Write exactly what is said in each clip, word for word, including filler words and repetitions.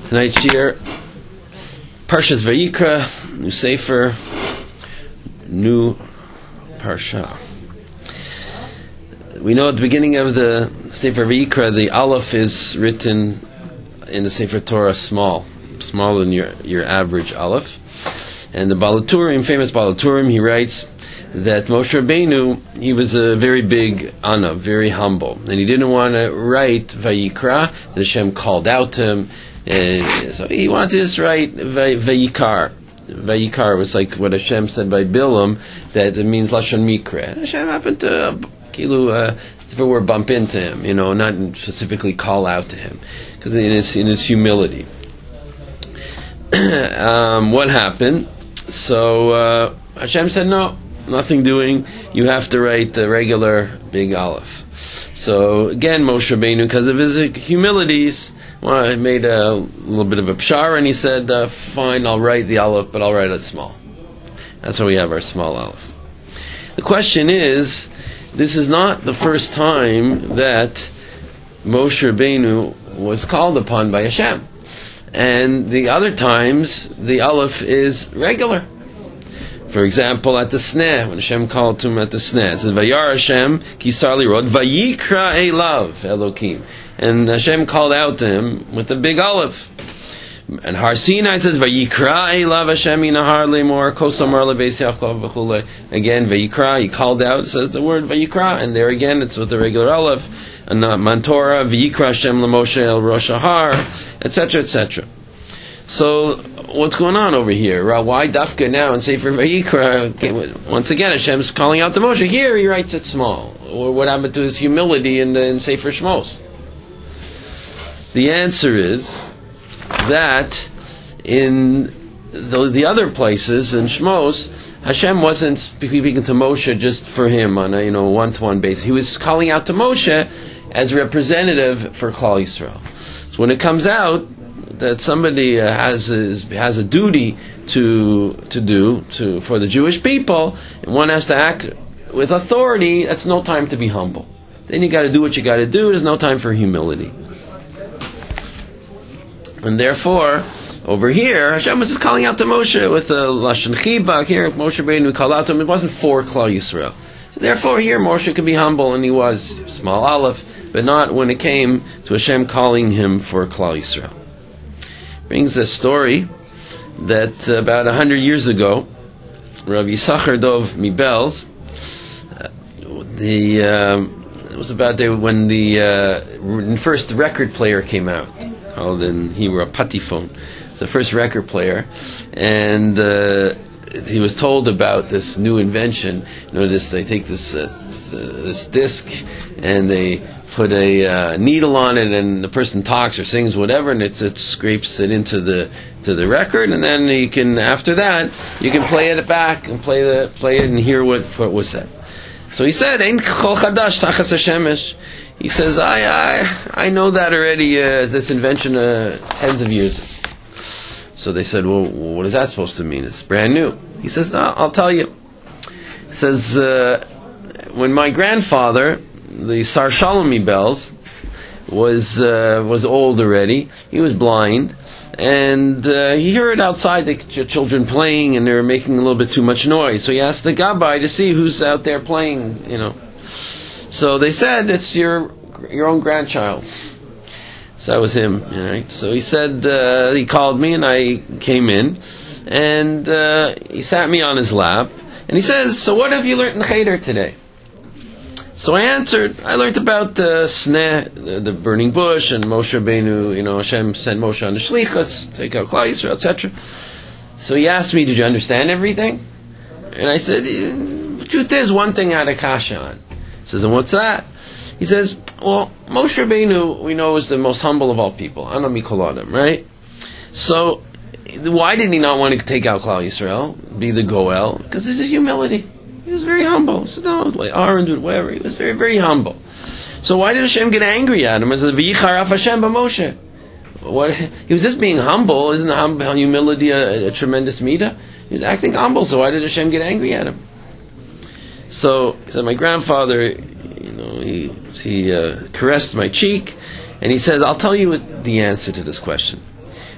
Tonight's year, Parshas Vayikra, new Sefer, new Parsha. We know at the beginning of the Sefer Vayikra, the Aleph is written in the Sefer Torah small, smaller than your, your average Aleph. And the Baal HaTurim, famous Baal HaTurim, he writes that Moshe Rabbeinu, he was a very big Ana, very humble. And he didn't want to write Vayikra, that Hashem called out to him. And so he wanted to just write Vayikar. Vayikar was like what Hashem said by Bilam, that it means Lashon Mikra. And Hashem happened to, uh, kilu, uh, if it were bump into him, you know, not specifically call out to him. Because in his, in his humility. um, what happened? So uh, Hashem said, no, nothing doing. You have to write the regular big Aleph. So again, Moshe Rabbeinu, because of his humilities, well, I made a little bit of a pshar, and he said, uh, fine, I'll write the Aleph, but I'll write it small. That's why we have our small Aleph. The question is, this is not the first time that Moshe Rabbeinu was called upon by Hashem. And the other times, the Aleph is regular. For example, at the Sneh, when Hashem called to him at the Sneh, it says, Vayar Hashem, Kisar Lirod, Vayikra Elav, Elokim. And Hashem called out to him with a big Aleph. And Har Sinai says, Vayikra Elav Hashem Inahar Lemor, Kosamar Lebeis Yaakov V'chule. Again, Vayikra, he called out, it says the word Vayikra, and there again, it's with the regular Aleph. And uh, Mantorah, Vayikra Hashem LaMoshe El Rosh Har, et cetera, et cetera. So, what's going on over here? Why Dafka now and Sefer Vayikra? Once again, Hashem's calling out to Moshe. Here, he writes it small. Or what happened to his humility in, the, in Sefer Shmos? The answer is that in the, the other places, in Shmos, Hashem wasn't speaking to Moshe just for him on a you know one-to-one basis. He was calling out to Moshe as a representative for Klal Yisrael. So when it comes out that somebody uh, has a, has a duty to to do to for the Jewish people, and one has to act with authority, that's no time to be humble. Then you got to do what you got to do. There's no time for humility. And therefore, over here, Hashem was just calling out to Moshe with a Lashon Chibak. Here, Moshe Rabbeinu called out to him. It wasn't for Klal Yisrael. So therefore, here, Moshe could be humble, and he was small Aleph, but not when it came to Hashem calling him for Klal Yisrael. Brings a story that uh, about a hundred years ago, Rav Yisachar Dov Mibelz, uh, the um, it was about the, when the uh, first record player came out, called in Hebrew a Patifon, the first record player, and uh, he was told about this new invention. You know, this they take this uh, this disc and they put a uh, needle on it, and the person talks or sings whatever, and it's, it scrapes it into the to the record, and then you can after that you can play it back and play the play it and hear what, what was said. So he said, "Ein kol chadash tachas hashemesh." He says, "I I I know that already uh, as this invention uh, tens of years." So they said, "Well, what is that supposed to mean? It's brand new." He says, "No, I'll tell you." He says, uh, "When my grandfather, the Sar Shalom Mibelz, was uh, was old already. He was blind, and uh, he heard outside the ch- children playing, and they were making a little bit too much noise. So he asked the gabbai to see who's out there playing. You know, so they said it's your your own grandchild." So that was him. Right? So he said uh, he called me, and I came in, and uh, he sat me on his lap, and he says, "So what have you learned in Cheder today?" So I answered, I learned about the Sneh, the, the burning bush, and Moshe Rabbeinu, you know, Hashem sent Moshe on the Shlichus, take out Klal Yisrael, et cetera. So he asked me, "Did you understand everything?" And I said, "The truth is, one thing I had a kasha on." He says, "And what's that?" He says, "Well, Moshe Rabbeinu, we know, is the most humble of all people. Ana mikol adam, right? So, why did he not want to take out Klal Yisrael, be the Goel? Because it's his humility. He was very humble. He said, no, like Aaron did whatever. He was very, very humble. So why did Hashem get angry at him? He said, "V'yicharaf Hashem b'Moshe." What? He was just being humble. Isn't hum- humility a, a tremendous midah? He was acting humble. So why did Hashem get angry at him? So he said, my grandfather, you know, he he uh, caressed my cheek, and he said, "I'll tell you what the answer to this question." He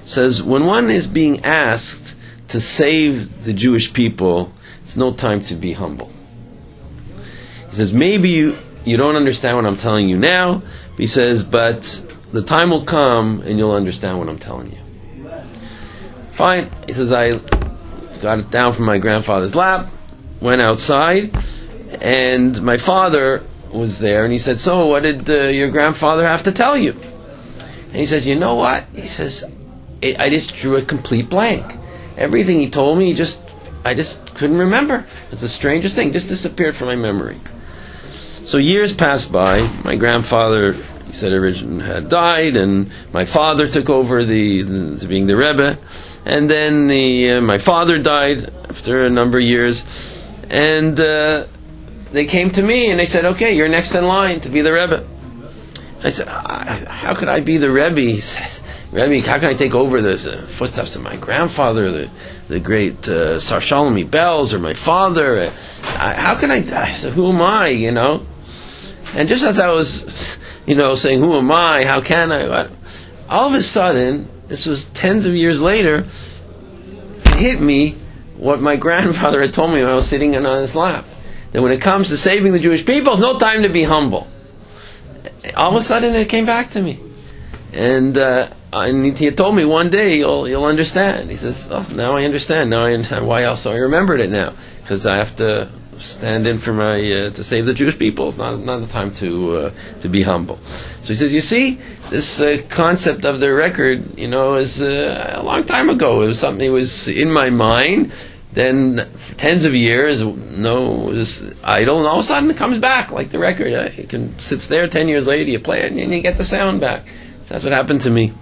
says, when one is being asked to save the Jewish people, it's no time to be humble. He says, maybe you, you don't understand what I'm telling you now. He says, but the time will come and you'll understand what I'm telling you. Fine. He says, I got it down from my grandfather's lap, went outside, and my father was there, and he said, so what did uh, your grandfather have to tell you? And he says, you know what? He says, I just drew a complete blank. Everything he told me, just I just couldn't remember. It's the strangest thing, just disappeared from my memory. So years passed by. My grandfather, he said, originally had died, and my father took over the, the being the Rebbe, and then the uh, my father died after a number of years, and uh, they came to me and they said, "Okay, you're next in line to be the Rebbe." I said, "How could I be the Rebbe?" He said, Rebbe, how can I take over the uh, footsteps of my grandfather, the the great uh, Sar Shalomi Bells, or my father? Uh, I, how can I? I said, who am I? You know. And just as I was, you know, saying, "Who am I? How can I?" What? All of a sudden, this was tens of years later, it hit me what my grandfather had told me when I was sitting on his lap. That when it comes to saving the Jewish people, it's no time to be humble. All of a sudden, it came back to me. And, uh, and he had told me one day, you'll, you'll understand. He says, oh, now I understand. Now I understand why also I remembered it now. Because I have to stand in for my, uh, to save the Jewish people. It's not, not the time to, uh, to be humble. So he says, you see, this uh, concept of the record, you know, is uh, a long time ago. It was something that was in my mind. Then for tens of years, no, it was idle, and all of a sudden it comes back like the record. Uh, it can sits there ten years later, you play it, and you get the sound back. So that's what happened to me.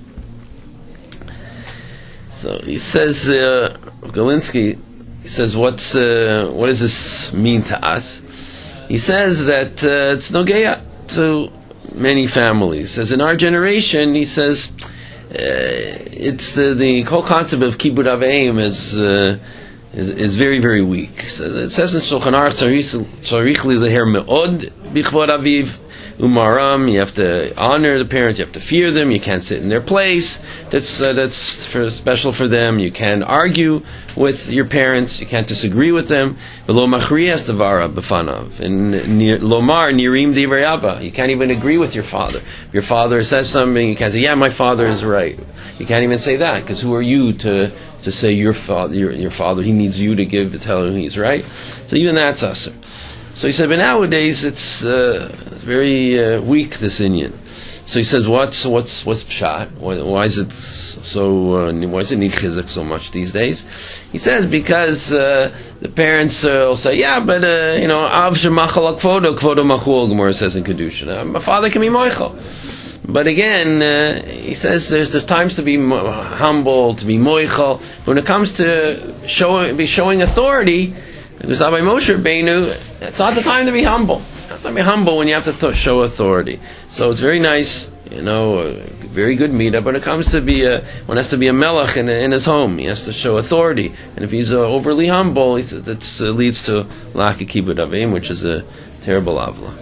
So he says, uh, Galinsky, he says, what's uh, what does this mean to us? He says that uh, it's nogeya to many families. He says in our generation, he says, uh, it's the, the whole concept of kibbud av v'em is. Uh, Is, is very, very weak. So it says in Shulchan Aruch, tzarich lizaher me'od bichvod aviv umaram. You have to honor the parents. You have to fear them. You can't sit in their place. That's uh, that's for, special for them. You can't argue with your parents. You can't disagree with them. V'lo machriyas devara b'fanav. And lomar nirim divrei abba. You can't even agree with your father. If your father says something, you can't say, "Yeah, my father is right." You can't even say that, because who are you to to say your father, your, your father, he needs you to give to tell him he's right? So even that's usher. So he said, but nowadays it's uh, very uh, weak, this Inyan. So he says, what's what's what's pshat? Why, why is it so? Uh, why is it need chizuk so much these days? He says because uh, the parents uh, will say, yeah, but uh, you know, av shemachal kvodo kvodo machul. Gemara says in Kedushin, uh, my father can be moichel. But again, uh, he says there's there's times to be mo- humble, to be moichel. When it comes to showing, be showing authority, it's not by Moshe Rabbeinu. It's not the time to be humble. It's not to be humble when you have to th- show authority. So it's very nice, you know, a very good meetup. When it comes to be a, one has to be a melech in, in his home. He has to show authority. And if he's uh, overly humble, he says that uh, leads to lack of kibbud av v'em, which is a terrible avla.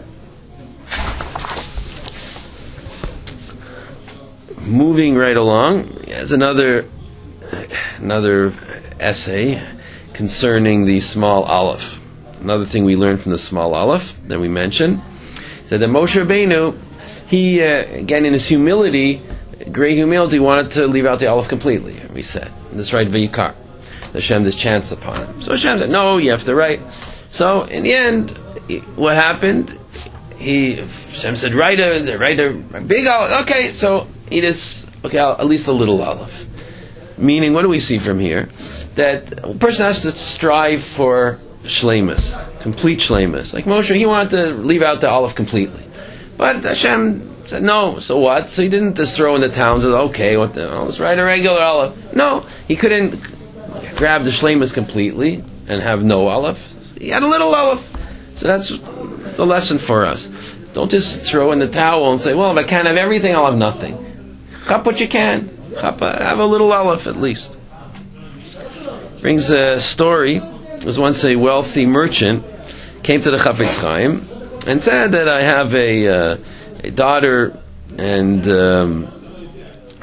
Moving right along, there's another another essay concerning the small aleph. Another thing we learned from the small aleph that we mentioned, said that Moshe Rabbeinu, he uh, again in his humility, great humility, wanted to leave out the aleph completely. We said this right v'yikar, Hashem this chance upon him. So Hashem said, no, you have to write. So in the end, what happened? He Hashem said, write a write a, a big aleph. Okay, so. He just, okay, at least a little aleph. Meaning, what do we see from here? That a person has to strive for shleimus, complete shleimus. Like Moshe, he wanted to leave out the aleph completely. But Hashem said, no, so what? So he didn't just throw in the towel and say, okay, what the, oh, let's write a regular aleph. No, he couldn't grab the shleimus completely and have no aleph. He had a little aleph. So that's the lesson for us. Don't just throw in the towel and say, well, if I can't have everything, I'll have nothing. Chop what you can. Chop, have a little aleph at least. Brings a story. There was once a wealthy merchant came to the Chafetz Chaim and said that I have a, uh, a daughter, and um,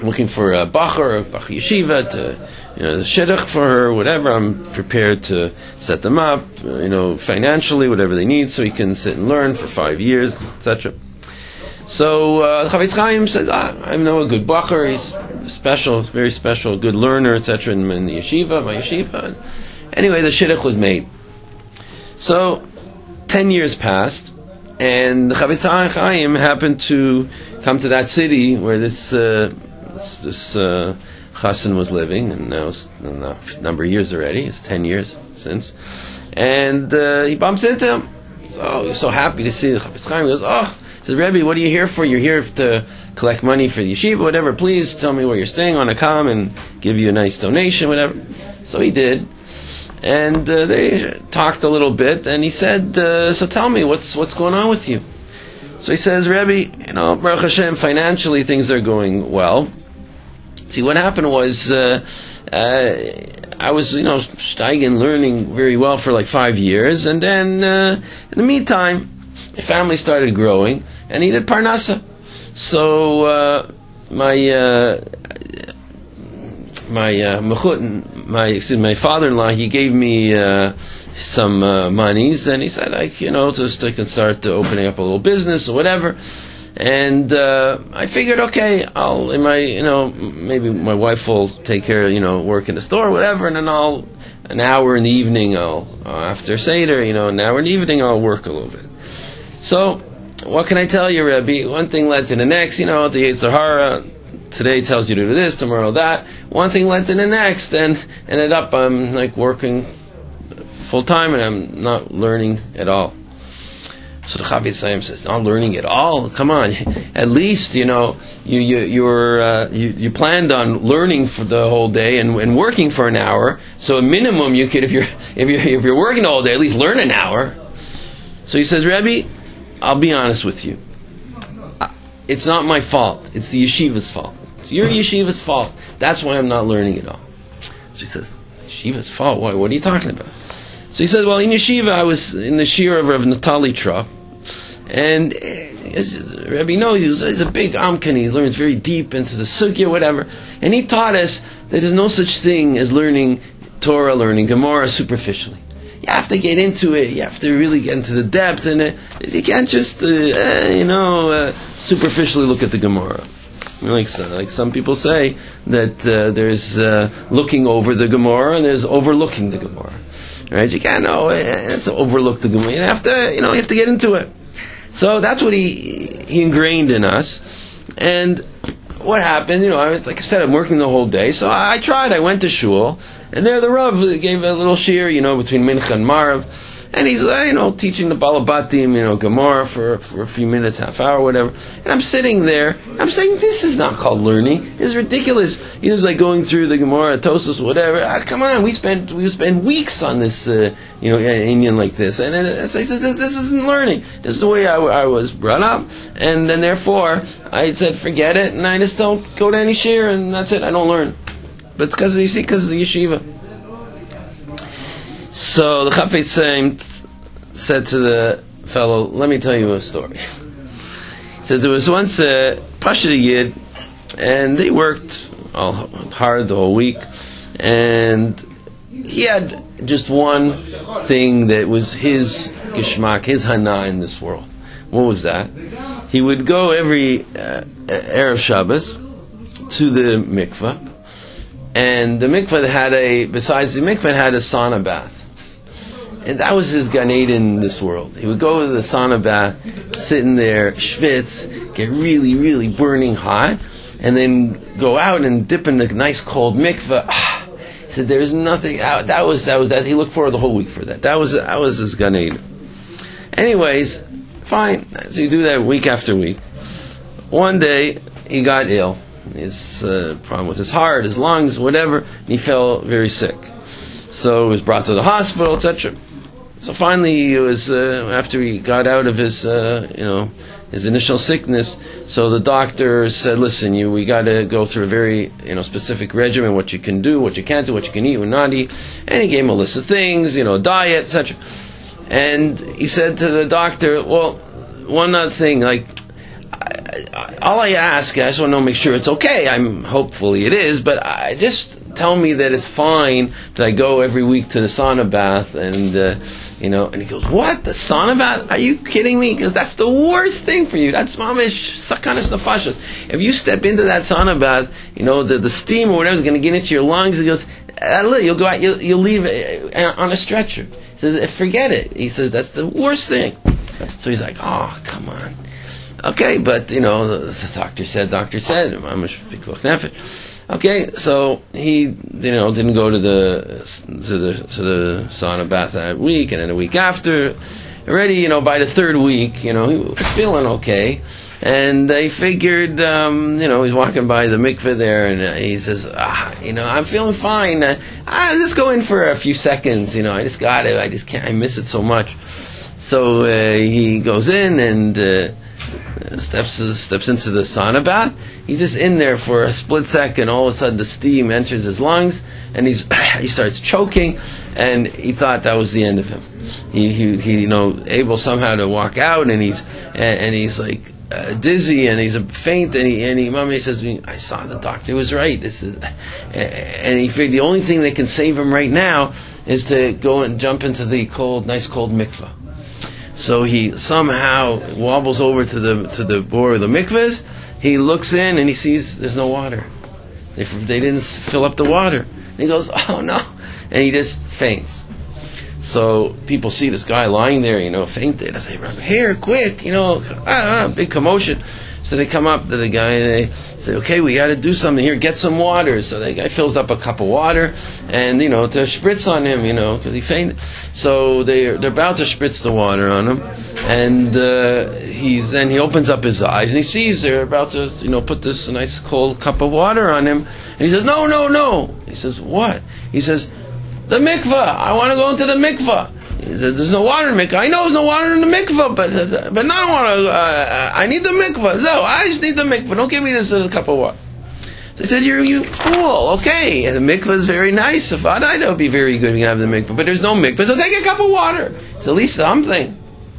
looking for a bacher, a bacher yeshiva, to, you know, the shidduch for her, whatever. I'm prepared to set them up, you know, financially, whatever they need, so he can sit and learn for five years, et cetera. So uh, Chafetz Chaim says, ah, I know a good bacher. He's special, very special, good learner, et cetera. In, in the yeshiva, my yeshiva. Anyway, the shidduch was made. So ten years passed, and the Chafetz Chaim happened to come to that city where this uh, this, this uh, chassan was living, and now it's a number of years already. It's ten years since, and uh, he bumps into him. So he's so happy to see the Chafetz Chaim. He goes, oh. He says, Rebbe, what are you here for? You're here to collect money for the yeshiva, whatever. Please tell me where you're staying. I want to come and give you a nice donation, whatever. So he did. And uh, they talked a little bit, and he said, uh, so tell me, what's what's going on with you? So he says, Rebbe, you know, Baruch Hashem, financially things are going well. See, what happened was, uh, uh, I was, you know, steigen, learning very well for like five years, and then, uh, in the meantime, my family started growing, and I needed parnasa. So uh, my uh, my uh, my excuse me, my father-in-law, he gave me uh, some uh, monies, and he said, like, you know, just I can start to opening up a little business or whatever. And uh, I figured, okay, I'll in my you know maybe my wife will take care of, you know, work in the store or whatever, and then I'll an hour in the evening I'll uh, after Seder, you know, an hour in the evening I'll work a little bit. So, what can I tell you, Rebbe? One thing led to the next. You know, the Yetzer Hara today tells you to do this, tomorrow that. One thing led to the next, and ended up I'm like working full time, and I'm not learning at all. So the Chafetz Chaim says, "Not learning at all? Come on, at least you know you you you're uh, you you planned on learning for the whole day and, and working for an hour. So a minimum you could, if you're if you're if you're working the whole day, at least learn an hour." So he says, Rebbe, I'll be honest with you. It's not my fault. It's the yeshiva's fault. It's your yeshiva's fault. That's why I'm not learning at all. So he says, yeshiva's fault? Why? What are you talking about? So he said, well, in yeshiva, I was in the shir of Rav Natali Tra, and uh, Rebbe knows he's, he's a big amkan. He learns very deep into the sugya, whatever. And he taught us that there's no such thing as learning Torah, learning Gemara superficially. You have to get into it. You have to really get into the depth in it. You can't just, uh, uh, you know, uh, superficially look at the Gemara. Like, like some people say that uh, there's uh, looking over the Gemara and there's overlooking the Gemara. Right? You can't know uh, overlook the Gemara. You have to, you know, you have to get into it. So that's what he he ingrained in us. And what happened? You know, I, like I said, I'm working the whole day, so I, I tried. I went to shul. And there the Rav gave a little shir, you know, between Mincha and Marav. And he's, uh, you know, teaching the Balabatim, you know, Gemara for, for a few minutes, half hour, whatever. And I'm sitting there, I'm saying, this is not called learning. It's ridiculous. He was like going through the Gemara, Tosas, whatever. Ah, come on, we spent we spend weeks on this, uh, you know, Indian like this. And then I said, this, this isn't learning. This is the way I, I was brought up. And then therefore, I said, forget it, and I just don't go to any shir, and that's it, I don't learn. But it's because, you see, because of the yeshiva. So the Chafetz Chaim said to the fellow, let me tell you a story. He said there was once a Pashut Yid, and they worked all hard the whole week, and he had just one thing that was his gishmak, his hana in this world. What was that? He would go every uh, Erev Shabbos to the mikveh, and the mikveh had a, besides the mikveh, had a sauna bath. And that was his Gan Eden in this world. He would go to the sauna bath, sit in there, schwitz, get really, really burning hot, and then go out and dip in the nice cold mikveh. Ah, he said, "There's nothing." That was that was that. He looked forward the whole week for that. That was that was his Gan Eden. Anyways, fine. So you do that week after week. One day he got ill. His uh, problem with his heart, his lungs, whatever. And he fell very sick. So he was brought to the hospital, et cetera. So finally, it was uh, after he got out of his, uh, you know, his initial sickness. So the doctor said, "Listen, you, we got to go through a very, you know, specific regimen. What you can do, what you can't do, what you can eat, what not eat." And he gave him a list of things, you know, diet, et cetera. And he said to the doctor, "Well, one other thing, like, uh, all I ask, I just want to make sure it's okay. I'm hopefully it is, but I just tell me that it's fine that I go every week to the sauna bath, and uh, you know. And he goes, "What? The sauna bath? Are you kidding me? Because that's the worst thing for you. That's mamish sakanas nefashos. If you step into that sauna bath, you know the the steam or whatever is going to get into your lungs." He goes, "You'll go out. You'll, you'll leave on a stretcher." He says, "Forget it." He says, "That's the worst thing." So he's like, "Oh, come on." Okay, but you know, the, the doctor said, doctor said, mamish pikuach nefesh. Okay, so he, you know, didn't go to the to the to the sauna bath that week, and then a week after, already, you know, by the third week, you know, he was feeling okay, and they figured, um, you know, he's walking by the mikveh there, and uh, he says, ah, you know, I'm feeling fine. Uh, I'll just go in for a few seconds, you know, I just got it, I just can't, I miss it so much. So uh, he goes in and. Uh, Steps steps into the sauna bath. He's just in there for a split second. All of a sudden, the steam enters his lungs, and he's he starts choking. And he thought that was the end of him. He he, he you know able somehow to walk out, and he's and, and he's like uh, dizzy, and he's a faint. And he and he, mommy says, "I saw the doctor was right. This is," and he figured the only thing that can save him right now is to go and jump into the cold, nice cold mikveh. So he somehow wobbles over to the to the bore of the mikvahs. He looks in and he sees there's no water. They, they didn't fill up the water. And he goes, "Oh no!" And he just faints. So people see this guy lying there, you know, fainted. I say, "Here, quick!" You know, ah, ah, big commotion. So they come up to the guy and they say, "Okay, we got to do something here. Get some water." So the guy fills up a cup of water, and you know, to spritz on him, you know, because he fainted. So they they're about to spritz the water on him, and uh, he's then he opens up his eyes and he sees they're about to, you know, put this nice cold cup of water on him, and he says, "No, no, no." He says, "What?" He says, "The mikvah. I want to go into the mikvah." He said, "There's no water in the mikvah." "I know there's no water in the mikvah, but but I don't want to. Uh, I need the mikvah. So I just need the mikvah. Don't give me this uh, cup of water." They said, "You're you fool. Okay, the mikvah is very nice. If I died, that would be very good. We can have the mikvah, but there's no mikvah. So take a cup of water. It's at least something."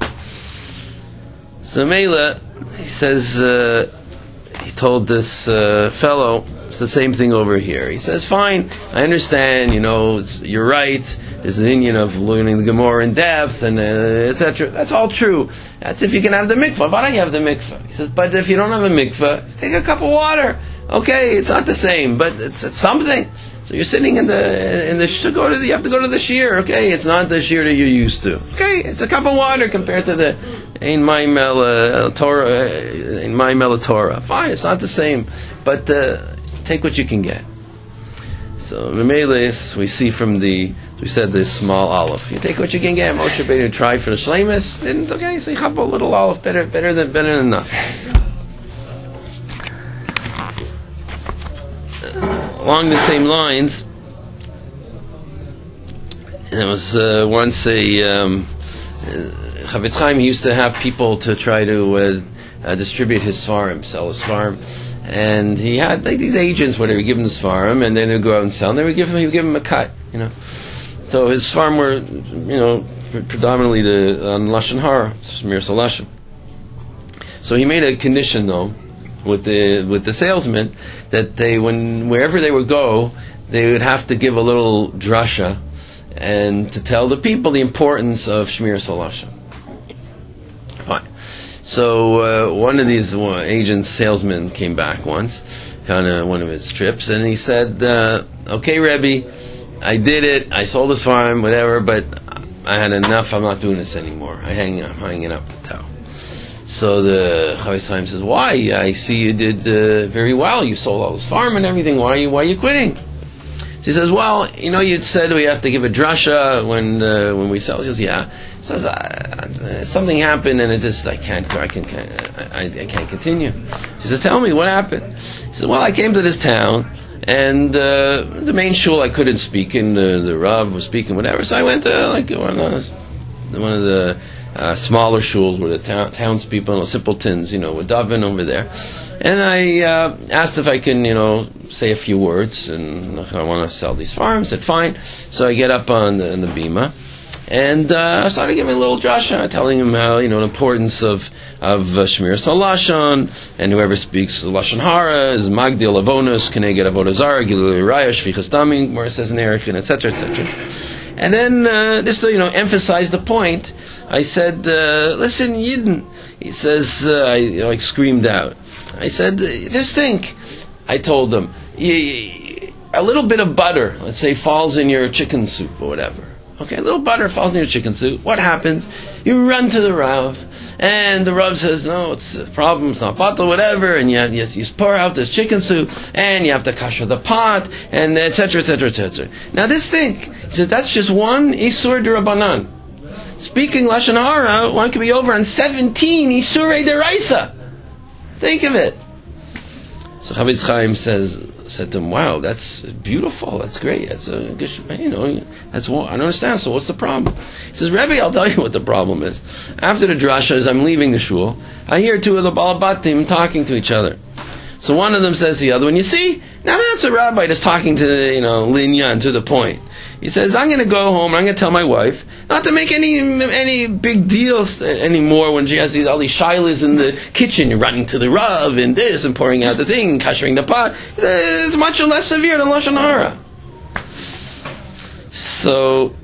So Mela, he says, uh, he told this uh, fellow, it's the same thing over here. He says, "Fine, I understand. You know, it's, you're right. There's an Indian of learning the Gemara in depth, and uh, et cetera. That's all true. That's if you can have the mikvah. Why don't you have the mikvah?" He says, "But if you don't have a mikvah, take a cup of water. Okay, it's not the same, but it's, it's something." So you're sitting in the in the to go to the, you have to go to the shiur. Okay, it's not the shiur that you're used to. Okay, it's a cup of water compared to the in my mel Torah in my mel Torah. Fine, it's not the same, but uh, take what you can get. So Memeles, we see from the we said this small olive. You take what you can get. Moshe Rabbeinu tried for the shleimus, didn't. Okay, so you have a little olive, better better than better than enough. Along the same lines, there was uh, once a um, Chavetz Chaim used to have people to try to uh, uh, distribute his svarim, sell his svarim, and he had like these agents where they would give him the svarim, and then they would go out and sell, and they would give him, he would give him a cut, you know. So his svarim were, you know, predominantly the on lashon hara, shmiras halashon. So he made a condition though with the with the salesman that they, when wherever they would go, they would have to give a little drasha and to tell the people the importance of shmiras halashon. Fine. So uh, one of these uh, agents, salesmen, came back once on a, one of his trips, and he said, uh, "Okay, Rebbe, I did it. I sold this farm, whatever, but I had enough. I'm not doing this anymore. I hang, I'm hanging up the towel." So the Chavetz Chaim says, "Why? I see you did uh, very well. You sold all this farm and everything. Why are you, why are you quitting?" So he says, "Well, you know, you'd said we have to give a drasha when uh, when we sell." He says, "Yeah." He says, uh, "Something happened, and it just I can't I can I, I, I can't continue." He says, "Tell me what happened." He says, "Well, I came to this town, and uh, the main shul I couldn't speak in. The, the Rav was speaking, whatever. So I went to like one of the, one of the uh, smaller shuls where the town, townspeople, and the simpletons, you know, were davening over there. And I uh, asked if I can, you know, say a few words, and I want to sell these farms." I said, "Fine." So I get up on the, on the bima, And uh, I started giving a little drasha, telling him how, you know, the importance of of uh, Shmiras HaLashon, and whoever speaks Lashon Hara is Magdil Avonos, Keneged Avodah Zarah, Gilui Raya, Shvichas Damim, where it says in Erichin, et cetera, et cetera. And then, uh, just to, you know, emphasize the point, I said, uh, listen, Yidden. He says, uh, I, you know, I screamed out. I said, just think. I told them, a little bit of butter, let's say, falls in your chicken soup or whatever. Okay, a little butter falls in your chicken soup. What happens? You run to the Rav, and the Rav says, no, it's a problem, it's not bottle, whatever, and you, have, you, you pour out this chicken soup, and you have to kasher the pot, and et cetera, et cetera, et cetera. Now this thing, he says, that's just one Isur D'Rabbanan. Speaking Lashon Hara, one could be over on seventeen Isurei D'Oraisa. Think of it. So Chavetz Chaim says, said to him, wow, that's beautiful, that's great, that's a good, you know, that's what, I don't understand, so what's the problem? He says, Rebbe, I'll tell you what the problem is. After the drasha, as I'm leaving the shul, I hear two of the Balabatim talking to each other. So one of them says to the other one, you see, now that's a rabbi that's talking to, you know, Linyan, to the point. He says, I'm going to go home, I'm going to tell my wife, not to make any any big deals anymore when she has these, all these shilas in the kitchen, you're running to the Rav and this, and pouring out the thing, and kashering the pot. It's much less severe than Lashon Hara. So,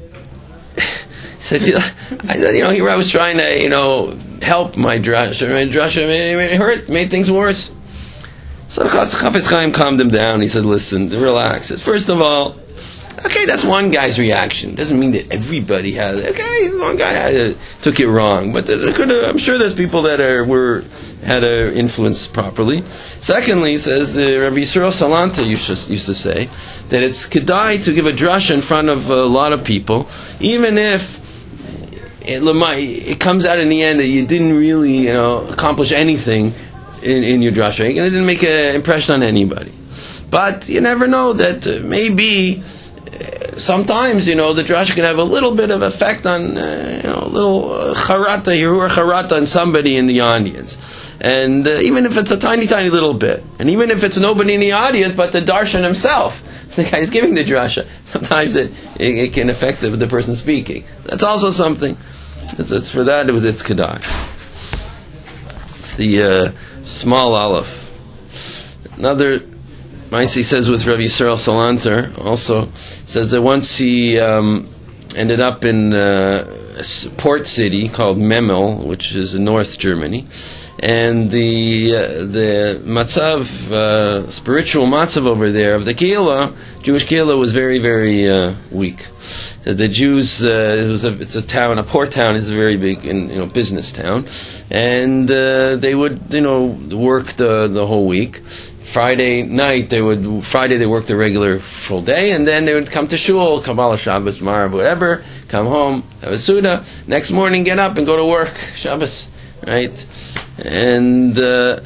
said, you know, here I was trying to, you know, help my drasha, my drasha made it hurt, made things worse. So Chavetz Chaim calmed him down. He said, listen, relax. First of all, okay, that's one guy's reaction. Doesn't mean that everybody has. Okay, one guy had a, took it wrong, but there could have, I'm sure there's people that are were had a influence properly. Secondly, he says the Rabbi Yisrael Salanta used to, used to say that it's kedai to give a drasha in front of a lot of people, even if it, it comes out in the end that you didn't really, you know, accomplish anything in, in your drasha. It didn't make an impression on anybody. But you never know that uh, maybe. Sometimes, you know, the drasha can have a little bit of effect on, uh, you know, a little uh, charata, hirur charata on somebody in the audience. And uh, even if it's a tiny, tiny little bit, and even if it's nobody in the audience but the darshan himself, the guy is giving the drasha, sometimes it, it, it can affect the, the person speaking. That's also something. It's, it's for that, it's kedai. It's the uh, small aleph. Another Maisi says with Rabbi Yisrael Salanter, also says that once he um, ended up in uh, a port city called Memel, which is in North Germany, and the uh, the matzav, uh, spiritual matzav over there of the Kehillah, Jewish Kehillah, was very, very uh, weak. The Jews, uh, it was a, it's a town, a port town is a very big, you know, business town, and uh, they would, you know, work the the whole week. Friday night, they would, Friday they worked the regular full day, and then they would come to shul, Kabbalah, Shabbos, Marav, whatever, come home, have a Suda, next morning get up and go to work, Shabbos, right? And uh,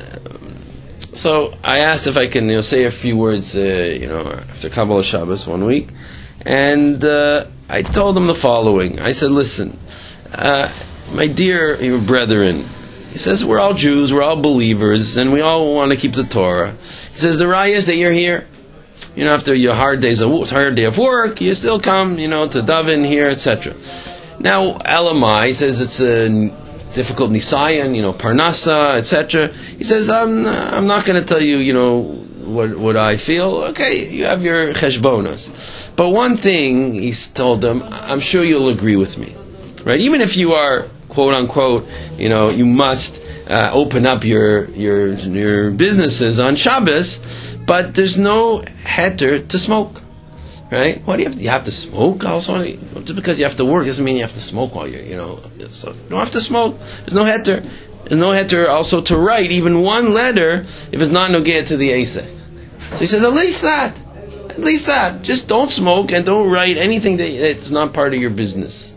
so I asked if I can, you know, say a few words, uh, you know, after Kabbalah Shabbos one week, and uh, I told them the following. I said, listen, uh, my dear brethren, he says, we're all Jews, we're all believers, and we all want to keep the Torah. He says, the raya is that you're here. You know, after your hard days of hard day of work, you still come, you know, to daven here, et cetera. Now, Elamai says it's a difficult nisayan, you know, parnasa, et cetera. He says, I'm I'm not going to tell you, you know, what what I feel. Okay, you have your cheshbonos. But one thing, he's told them, I'm sure you'll agree with me, right? Even if you are, quote unquote, you know, you must uh, open up your your your businesses on Shabbos, but there's no heter to smoke, right? What do you have to, you have to smoke also? Just because you have to work doesn't mean you have to smoke while you're, you know, so you don't have to smoke. There's no heter. There's no heter also to write even one letter if it's not nogea to the asek. So he says, at least that, at least that. Just don't smoke and don't write anything that it's not part of your business.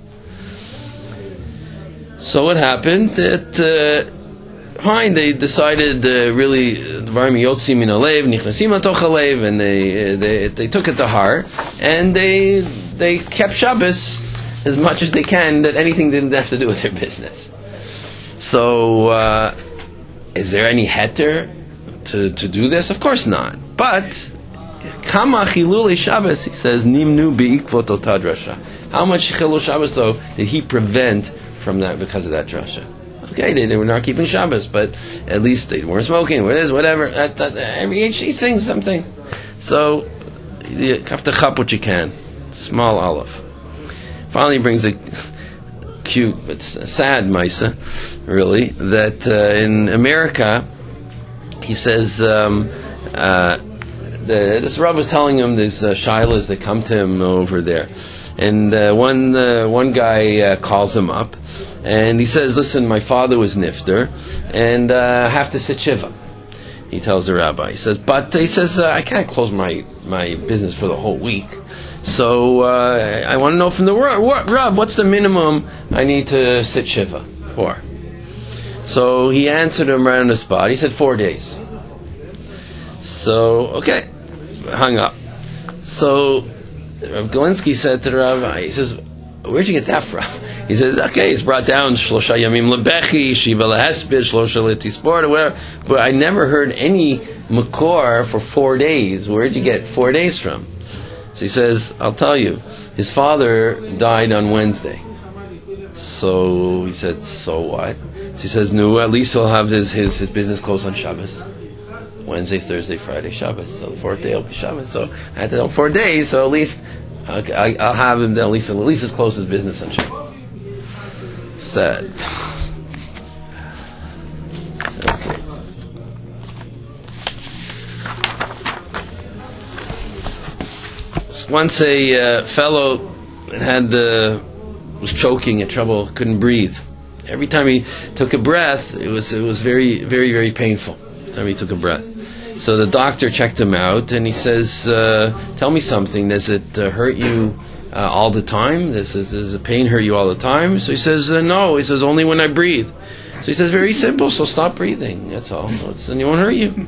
So what happened? That uh, fine, they decided uh, really dvarim yotzim min halev nichnasim latoch halev, and they uh, they they took it to heart, and they they kept Shabbos as much as they can. That anything didn't have to do with their business. So, uh, is there any heter to to do this? Of course not. But kama chilulei Shabbos, he says, nimnu beikvot otad rasha. How much Chilul Shabbos, though, did he prevent from that because of that drasha? Okay, they, they were not keeping Shabbos, but at least they weren't smoking, what is, whatever. That, that, every each, each thing, something. So, you have to chop what you can. Small olive. Finally, he brings a cute but sad Maisa, really, that uh, in America, he says, um, uh, the, this Rav was telling him there's uh, shilas that come to him over there. And uh, one uh, one guy uh, calls him up, and he says, listen, my father was nifter, and uh, I have to sit shiva. He tells the rabbi. He says, but he says, uh, I can't close my, my business for the whole week. So uh, I want to know from the Rav, what's the minimum I need to sit shiva for? So he answered him right on the spot. He said four days. So, okay, hung up. So Rav Galinsky said to the rabbi, he says, where'd you get that from? He says, okay, it's brought down Shlosha Yamim Lebechi, Shiva Lehesped, Shlosha Letisport, or whatever. But I never heard any makor for four days. Where'd you get four days from? So he says, I'll tell you, his father died on Wednesday. So he said, so what? So he says, no, at least he'll have his, his, his business closed on Shabbos. Wednesday, Thursday, Friday, Shabbos. So the fourth day will be Shabbos. So I had to know four days, so at least I, I'll have him at least, at least as close as business on Shabbos. Sad. Okay. Once a uh, fellow had uh, was choking, had trouble, couldn't breathe. Every time he took a breath, it was it was very very very painful. Every time he took a breath. So the doctor checked him out, and he says, uh, "Tell me something. Does it uh, hurt you uh, all the time? Does, does the pain hurt you all the time?" So he says, uh, "No." He says, "Only when I breathe." So he says, "Very simple. So stop breathing. That's all. It's, and it won't hurt you."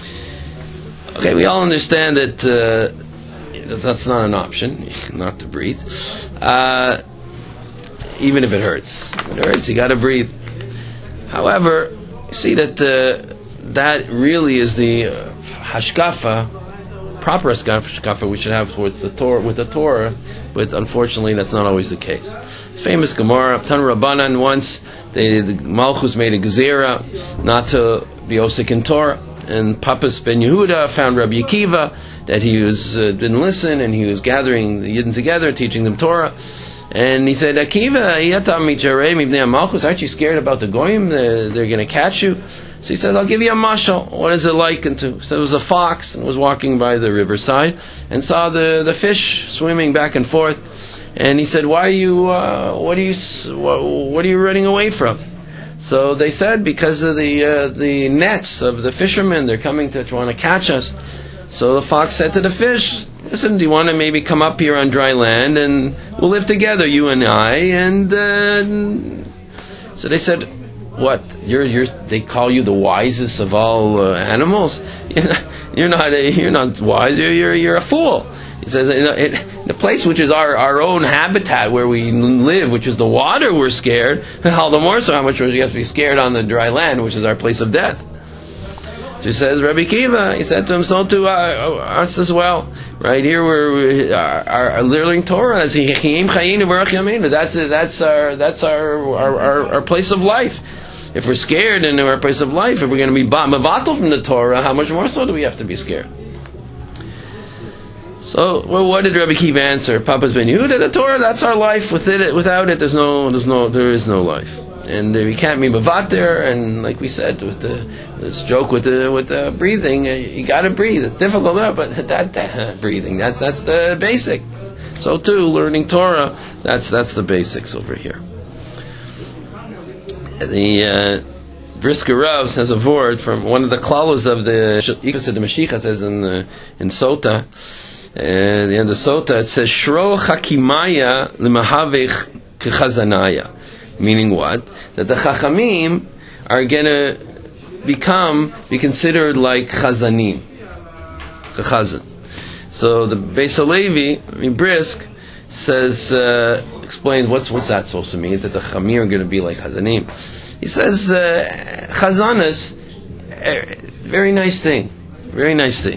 Okay, we all understand that uh, that's not an option, not to breathe. Uh, even if it hurts, if it hurts, you got to breathe. However, you see that. Uh, That really is the uh, hashkafa, proper hashkafa we should have towards the Torah, with the Torah, but unfortunately that's not always the case. Famous Gemara, Tan Rabbanan, once they, the Malchus made a gezerah not to be osik in Torah, and Papas ben Yehuda found Rabbi Akiva that he was uh, didn't listen, and he was gathering the Yidden together, teaching them Torah. And he said, Akiva, aren't you scared about the goyim? They're, they're going to catch you. So he said, I'll give you a mashal. What is it likened to? So it was a fox and was walking by the riverside and saw the, the fish swimming back and forth. And he said, why are you, uh, what are you, what, what are you running away from? So they said, because of the, uh, the nets of the fishermen, they're coming to want to catch us. So the fox said to the fish, listen, do you want to maybe come up here on dry land and we'll live together, you and I? And uh, so they said, what? You're you're. They call you the wisest of all uh, animals. You're not. You're not, a, you're not wise. You're, you're you're a fool. He says, you know, it, the place which is our, our own habitat where we live, which is the water, we're scared. All the more so, how much would you have to be scared on the dry land, which is our place of death? She says, Rabbi Akiva, he said to him, so to uh, us as well. Right here, we're our, our learning Torah. That's that's that's our that's our our, our our place of life. If we're scared in our place of life, if we're going to be mavatal from the Torah, how much more so do we have to be scared? So, well, what did Rabbi Akiva answer? Papas ben Yehuda, the Torah, that's our life. Within it, without it, there's no, there's no, there is no life. And uh, we can't be mavater. And like we said, with the this joke with the with the breathing, uh, you got to breathe. It's difficult enough, but that, that uh, breathing, that's that's the basic. So too, learning Torah, that's that's the basics over here. The uh, Brisker Rav says a word from one of the klalos of the Yichus of the Mashiach, says in the, in Sota, and in the Sota it says Shro Chakimaya L'Mahavech Kechazanaya, meaning what? That the Chachamim are going to become be considered like Chazanim, Chazan. So the Beis Halevi, I mean Brisk, says uh, explains what's what's that supposed to mean, that the Chamir are going to be like Chazanim. He says uh, Chazanas, uh, very nice thing, very nice thing.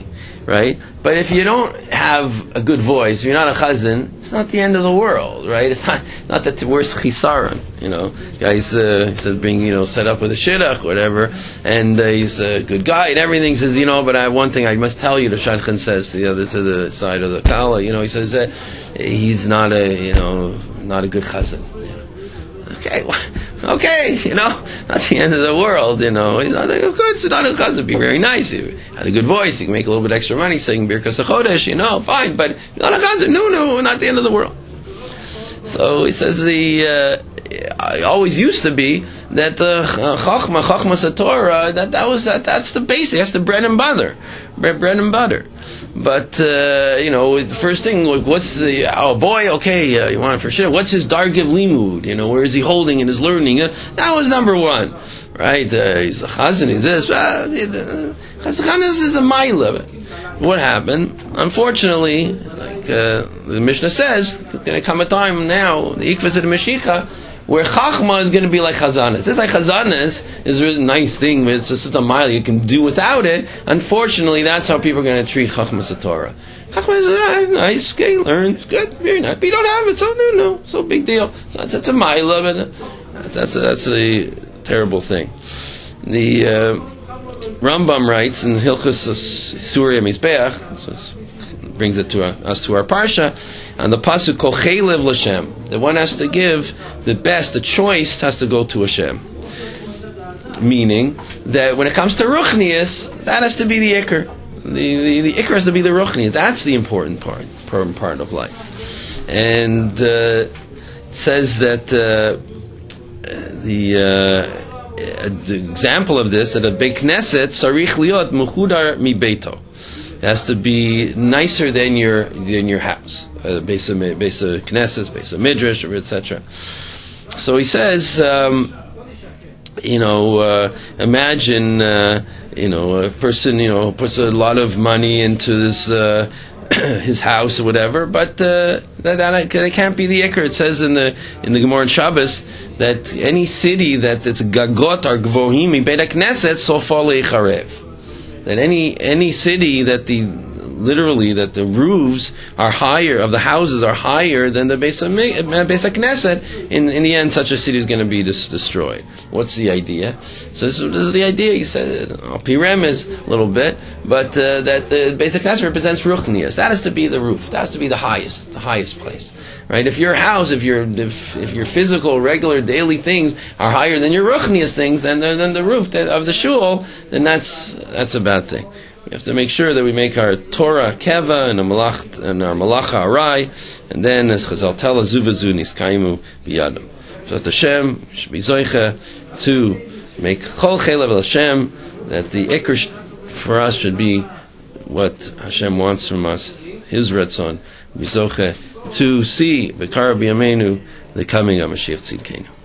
right? But if you don't have a good voice, if you're not a chazan, it's not the end of the world, right? It's not not that the worst chisaron, you know. Guys uh, says being, you know, set up with a shidduch, whatever, and uh, he's a good guy and everything. Says, you know, but I have one thing I must tell you. The shadchan says to the other to the side of the kala, you know, he says that he's not a, you know, not a good chazan. Okay, okay, you know, not the end of the world, you know. He's not good. It's not a chazan. Be very nice. He had a good voice. He can make a little bit extra money saying Birkas HaChodesh, you know, fine. But not a chazan. No, no, not the end of the world. So he says the. Uh, I always used to be that the uh, chachma, chachma satorah. That that was that. That's the basic. That's the bread and butter, bread, bread and butter. But uh, you know, the first thing, like, what's the oh boy? Okay, uh, you want it for sure. What's his dargiv limud? You know, where is he holding in his learning? Uh, that was number one, right? Uh, he's a chazan. He's this. Uh, chazan is a ma'ila. What happened? Unfortunately, like uh, the Mishnah says, there's going to come a time now, the ikvas of the Mashiach, where chachma is going to be like chazanas. It's like chazanas is a really nice thing, but it's just a mile you can do without it. Unfortunately, that's how people are going to treat chachma satorah. Chachma is uh, nice, okay, learn, it's good, very nice. But you don't have it, so no, no, so big deal. So that's, that's a mile, but that's that's a, that's a terrible thing. The uh, Rambam writes in Hilchos Surya Mizbeach, so brings it to our, us to our parsha, and the pasuk kochelev l'Hashem. The one has to give the best, the choice has to go to Hashem. Meaning that when it comes to ruchnius, that has to be the ikr. The, the the ikr has to be the ruchnius. That's the important part, important part of life. And uh, it says that uh, the. Uh, the example of this at a big knesset, sarich liot mechudar mi beito. It has to be nicer than your than your house, uh, base of base of knesset, base of midrash, et cetera. So he says, um, you know, uh, imagine, uh, you know, a person, you know, puts a lot of money into this. Uh, his house or whatever, but uh, that, that, that can't be the ikr. It says in the in the Gemara in Shabbos that any city that it's gagot or gvohim mi beit hakneset sofa leicharev. That any any city that the literally that the roofs are higher of the houses are higher than the Beis HaKnesset, in in the end, such a city is going to be dis- destroyed. What's the idea? So this, this is the idea. He said, uh, Pirem is a little bit, but uh, that the Beis HaKnesset represents Ruchnias. That has to be the roof. That has to be the highest, the highest place. Right? If your house, if your if, if your physical, regular, daily things are higher than your Ruchnias things, than the, than the roof of the shul, then that's that's a bad thing. We have to make sure that we make our Torah keva and, malach, and our malacha arai, and then as Chazal tell us, zuvazu niskaimu biyadam. So that Hashem should be zoicha to make chol chelev Hashem, that the ikr for us should be what Hashem wants from us, His Ratzon, be zoicha to see B'kara b'yameinu the coming of Mashiach Tzidkenu.